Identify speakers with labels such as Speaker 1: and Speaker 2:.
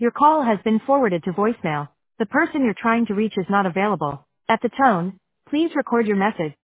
Speaker 1: Your call has been forwarded to voicemail. The person you're trying to reach is not available. At the tone, please record your message.